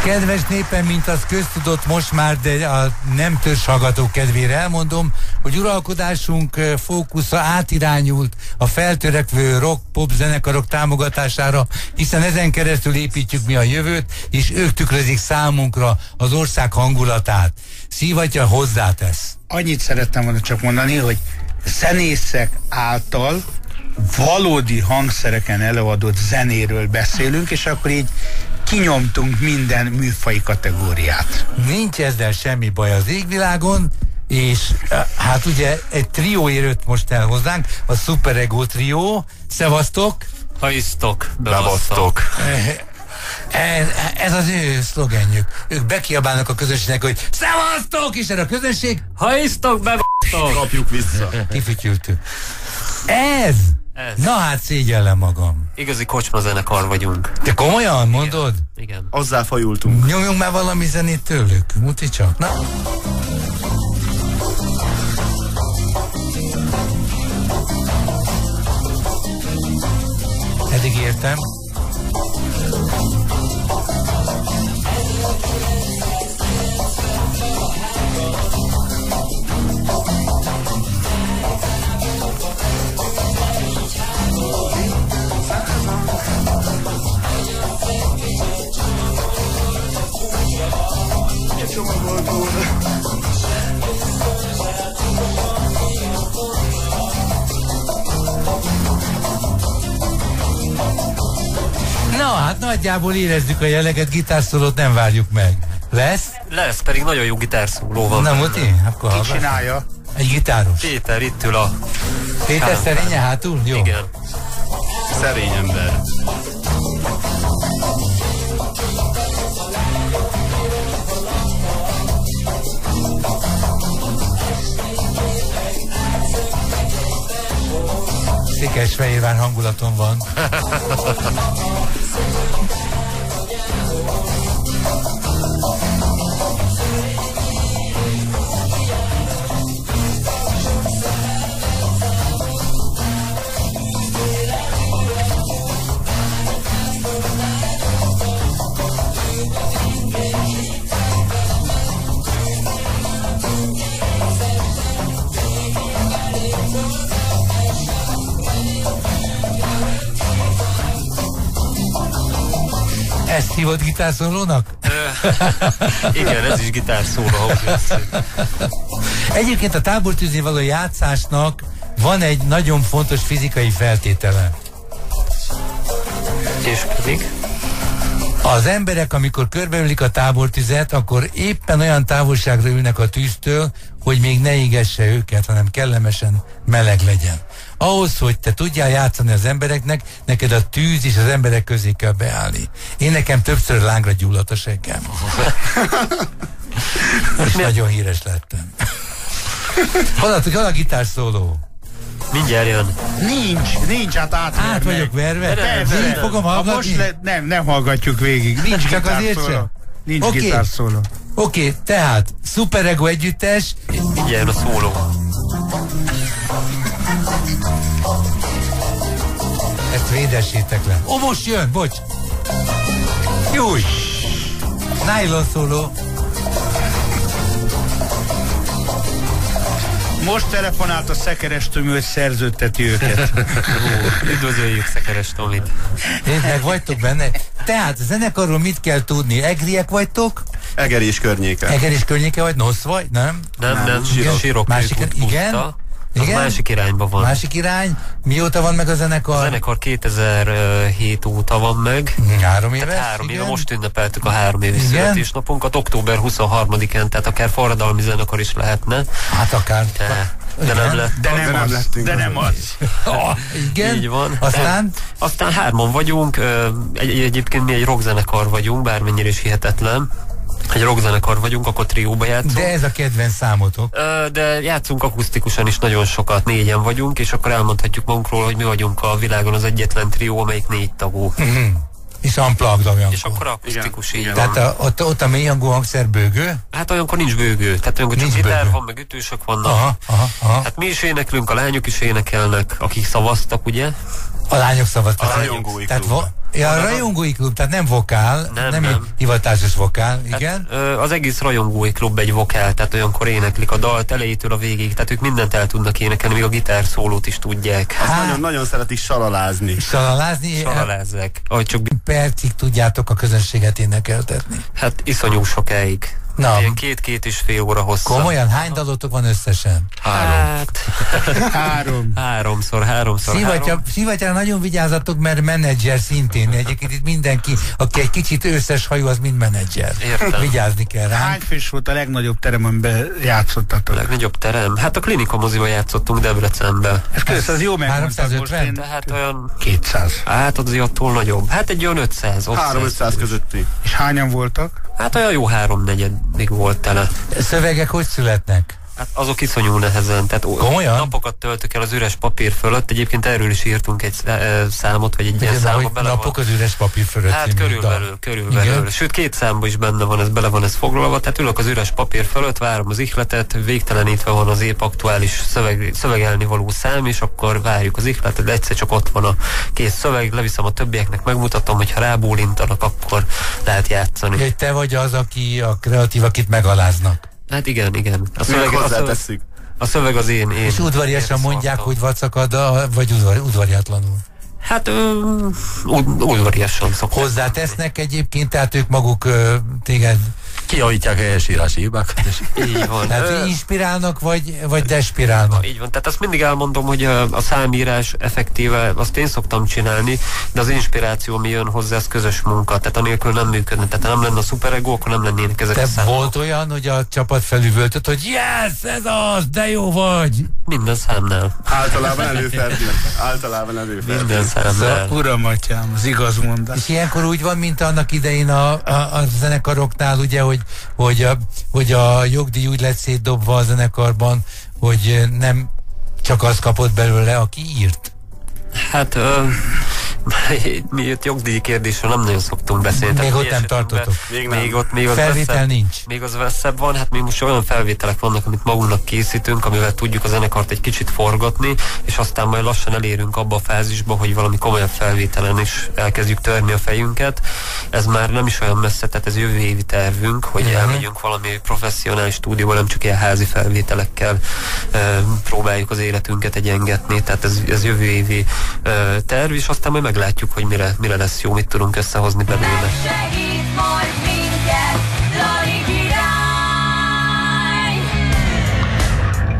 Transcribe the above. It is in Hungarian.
Kedves népem, mint az köztudott most már, de a nem törzs hallgatók kedvére elmondom, hogy uralkodásunk fókusza átirányult a feltörekvő rock-pop zenekarok támogatására, hiszen ezen keresztül építjük mi a jövőt, és ők tükrözik számunkra az ország hangulatát. Szívatja hozzátesz. Annyit szerettem volna csak mondani, hogy zenészek által valódi hangszereken előadott zenéről beszélünk, és akkor így kinyomtunk minden műfai kategóriát. Nincs ezzel semmi baj az égvilágon, és hát ugye egy trió érőt most el hozzánk, a Super Ego trió. Szevasztok! Haisztok, bevasztok! Ez az ő szlogenjük. Ők bekiabálnak a közönségnek, hogy szevasztok! És erre a közönség haisztok, bevasztok! Kapjuk vissza. Kifütyültük. Ez! Na hát szégyellem magam. Igazi kocsma zenekar vagyunk. Te komolyan mondod? Igen. Hozzáfajultunk. Nyomjunk már valami zenét tőlük. Muti csak. Na. Eddig értem. Na hát nagyjából érezzük a jelleget, gitárszólót nem várjuk meg. Lesz? Lesz, pedig nagyon jó gitárszóló van. Na Muti, akkor Ki csinálja? egy gitáros. Péter itt ül a... Péter szerénye hátul? Jó. Igen. Szerény ember. Székesfehérvár hangulaton van. Ezt hívod gitárszólónak? Igen, ez is gitárszóló. Egyébként a tábortűzni való játszásnak van egy nagyon fontos fizikai feltétele. És pedig? Az emberek, amikor körbeülik a tábortüzet, akkor éppen olyan távolságra ülnek a tűztől, hogy még ne égesse őket, hanem kellemesen meleg legyen. Ahhoz, hogy te tudjál játszani az embereknek, neked a tűz és az emberek közé kell beállni. Én nekem többször lángra gyulladt a seggem. És nagyon híres lettem. Hol a gitárszóló? Mindjárt jön. Nincs, hát Át vagyok verve? Végig fogom hallgatni? Nem hallgatjuk végig. Nincs Csak azért gitárszóló. sem? Nincs Oké. gitárszóló. Oké, tehát Super Ego együttes. Mindjárt jön a szóló. Ezt védessétek le. Ó, most jön, bocs. Júj. Nylon szóló. Most telefonált a Szekeres Tomi, hogy szerződteti őket. Üdvözöljük Szekeres Tomit. Én meg vagytok benne. Tehát a zenekarról mit kell tudni? Egriek vagytok? Eger és környéke. Eger és környéke vagy? Nosz vagy? Nem? Nem, sírok. Másik, igen? Az másik irányban van. Másik irány. Mióta van meg a zenekar? A zenekar 2007 óta van meg. 3 éve? Tehát 3 éve, most ünnepeltük a 3 éves születésnapunkat, október 23-án, tehát akár forradalmi zenekar is lehetne. Hát akár. De nem lett. De nem az. Igen? Így van. Aztán 3-an vagyunk, egyébként mi egy rockzenekar vagyunk, bármennyire is hihetetlen. Egy rockzenekar vagyunk, akkor trióba játszunk. De ez a kedvenc számotok. De játszunk akusztikusan is nagyon sokat, 4-en vagyunk, és akkor elmondhatjuk magunkról, hogy mi vagyunk a világon az egyetlen trió, amelyik 4 tagú. És unplugged olyankor. És akkor akusztikus, így. Tehát ott a mélyhangú hangszer bőgő? Hát olyankor nincs bőgő. Tehát olyankor csak gitár van, meg ütősök vannak. Aha. Hát mi is éneklünk, a lányok is énekelnek, akik szavaztak, ugye? A lányok szabad. A rajongói klub. A rajongói klub, tehát nem vokál, nem. Hivatásos vokál, igen. Hát, az egész rajongói klub egy vokál, tehát olyankor éneklik a dalt elejétől a végig, tehát ők mindent el tudnak énekelni, még a gitár szólót is tudják. Nagyon szeretik salalázni. Salalázzák. Csak percig tudjátok a közönséget énekeltetni? Hát iszonyú sokáig. Na. Ilyen 2-2,5 óra hossza. Komolyan? Hány dalotok van összesen? 3. Háromszor. Szivatyára nagyon vigyázzatok, mert menedzser szintén. Egyébként itt mindenki, aki egy kicsit őszes hajú, az mind menedzser. Értem. Vigyázni kell rá. Hány fős volt a legnagyobb terem, amiben játszottatok? A legnagyobb terem? Hát a Klinika moziba játszottunk Debrecenben. Ez jó megmondtad. 350? Tehát olyan... 200. Hát az attól nagyobb. Hát egy olyan 500. 300-500 közötti. És hányan voltak? Hát olyan jó 3/4 volt tele. Szövegek hogy születnek? Hát azok iszonyú nehezen, tehát komolyan? Napokat töltök el az üres papír fölött, egyébként erről is írtunk egy számot, vagy egy ilyen számot bele napok van. az üres papír fölött. Hát körülbelül. Sőt, 2 számban is benne van, bele van ez foglalva, tehát ülök az üres papír fölött, várom az ihletet, végtelenítve van az épp aktuális szövegelni való szám, és akkor várjuk az ihletet, de egyszer csak ott van a kész szöveg, leviszem a többieknek, megmutatom, hogy ha rábólintanak, akkor lehet játszani. Hogy te vagy az, aki a kreatív, akit megaláznak. Hát igen. A szöveg az én. És udvariasan mondják, hogy vacakad, vagy udvariatlanul? Hát udvariasan szokták. Hozzátesznek egyébként, tehát ők maguk téged kijavítják a helyesírási hibákat. Így van. Tehát inspirálnak, vagy despirálnak? Így van. Tehát azt mindig elmondom, hogy a számírás effektíve, azt én szoktam csinálni, de az inspiráció, mi jön hozzá, ez közös munka. Tehát anélkül nem működne. Tehát ha nem lenne a szuperego, akkor nem lennének ezek a számok. Volt olyan, hogy a csapat felüvöltött, hogy yes, ez az, de jó vagy! Minden számnál. Általában előfordul. Minden számnál. Uram, atyám, az igaz mondás. És ilyenkor úgy van, mint annak idején a zenekaroknál, ugye, hogy a jogdíj úgy lett szétdobva a zenekarban, hogy nem csak az kapott belőle, aki írt. Hát mi itt jogdíj kérdésről nem nagyon szoktunk beszélni. Még ott nem tartotok. Még az felvétel nincs. Még az veszebb van, hát még most olyan felvételek vannak, amit magunknak készítünk, amivel tudjuk a zenekart egy kicsit forgatni, és aztán majd lassan elérünk abba a fázisba, hogy valami komolyabb felvételen is elkezdjük törni a fejünket. Ez már nem is olyan messze, tehát ez jövő évi tervünk, hogy elmegyünk valami professzionális stúdióba, nem csak ilyen házi felvételekkel próbáljuk az életünket egyengetni, tehát ez jövő évi terv, és aztán majd meglátjuk, hogy mire lesz jó, mit tudunk összehozni belőle. Segít majd